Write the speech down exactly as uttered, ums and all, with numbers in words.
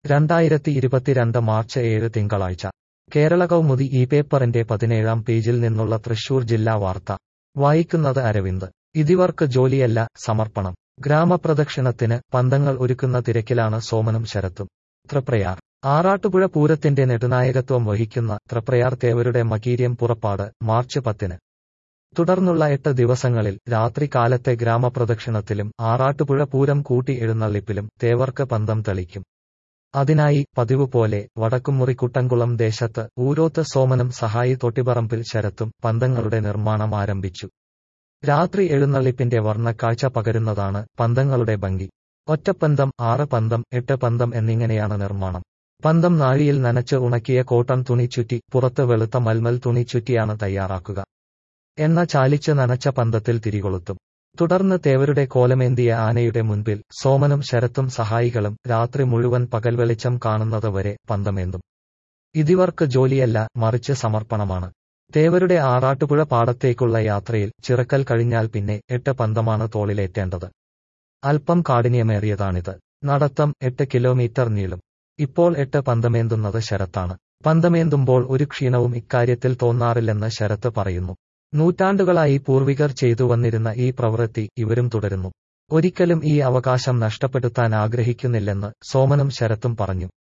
രണ്ടായിരത്തി ഇരുപത്തിരണ്ട് മാർച്ച് ഏഴ് തിങ്കളാഴ്ച കേരള കൗമുദി ഈ പേപ്പറിന്റെ പതിനേഴാം പേജിൽ നിന്നുള്ള തൃശൂർ ജില്ലാ വാർത്ത വായിക്കുന്നത് അരവിന്ദ്. ഇതിവർക്ക് ജോലിയല്ല, സമർപ്പണം. ഗ്രാമപ്രദക്ഷിണത്തിന് പന്തങ്ങൾ ഒരുക്കുന്ന തിരക്കിലാണ് സോമനും ശരത്തും. തൃപ്രയാർ. ആറാട്ടുപുഴ പൂരത്തിന്റെ നെടുനായകത്വം വഹിക്കുന്ന തൃപ്രയാർ തേവരുടെ മകീര്യം പുറപ്പാട് മാർച്ച് പത്തിന്. തുടർന്നുള്ള എട്ട് ദിവസങ്ങളിൽ രാത്രി കാലത്തെ ഗ്രാമപ്രദക്ഷിണത്തിലും ആറാട്ടുപുഴ പൂരം കൂട്ടി എഴുന്നള്ളിപ്പിലും തേവർക്ക് പന്തം തെളിക്കും. അതിനായി പതിവ് പോലെ വടക്കുംമുറി കുട്ടൻകുളം ദേശത്ത് ഊരോത്ത് സോമനും സഹായി തൊട്ടിപ്പറമ്പിൽ ശരത്തും പന്തങ്ങളുടെ നിർമ്മാണം ആരംഭിച്ചു. രാത്രി എഴുന്നള്ളിപ്പിന്റെ വർണ്ണക്കാഴ്ച പകരുന്നതാണ് പന്തങ്ങളുടെ ഭംഗി. ഒറ്റപ്പന്തം, ആറ് പന്തം, എട്ട് പന്തം എന്നിങ്ങനെയാണ് നിർമ്മാണം. പന്തം നാഴിയിൽ നനച്ച് ഉണക്കിയ കോട്ടൺ തുണി ചുറ്റി പുറത്ത് വെളുത്ത മൽമൽ തുണി ചുറ്റിയാണ് തയ്യാറാക്കുക. എണ്ണ ചാലിച്ച് നനച്ച പന്തത്തിൽ തിരികൊളുത്തും. തുടർന്ന് തേവരുടെ കോലമേന്തിയ ആനയുടെ മുൻപിൽ സോമനും ശരത്തും സഹായികളും രാത്രി മുഴുവൻ പകൽ വെളിച്ചം കാണുന്നത് വരെ പന്തമേന്തും. ഇതിവർക്ക് ജോലിയല്ല, മറിച്ച് സമർപ്പണമാണ്. തേവരുടെ ആറാട്ടുപുഴ പാടത്തേക്കുള്ള യാത്രയിൽ ചിറക്കൽ കഴിഞ്ഞാൽ പിന്നെ എട്ട് പന്തമാണ് തോളിലേറ്റേണ്ടത്. അല്പം കാഠിന്യമേറിയതാണിത്. നടത്തം എട്ട് കിലോമീറ്റർ നീളും. ഇപ്പോൾ എട്ട് പന്തമേന്തുന്നത് ശരത്താണ്. പന്തമേന്തുമ്പോൾ ഒരു ക്ഷീണവും ഇക്കാര്യത്തിൽ തോന്നാറില്ലെന്ന് ശരത്ത് പറയുന്നു. നൂറ്റാണ്ടുകളായി പൂർവികർ ചെയ്തു വന്നിരുന്ന ഈ പ്രവൃത്തി ഇവരും തുടരുന്നു. ഒരിക്കലും ഈ അവകാശം നഷ്ടപ്പെടുത്താൻ ആഗ്രഹിക്കുന്നില്ലെന്ന് സോമനും ശരത്തും പറഞ്ഞു.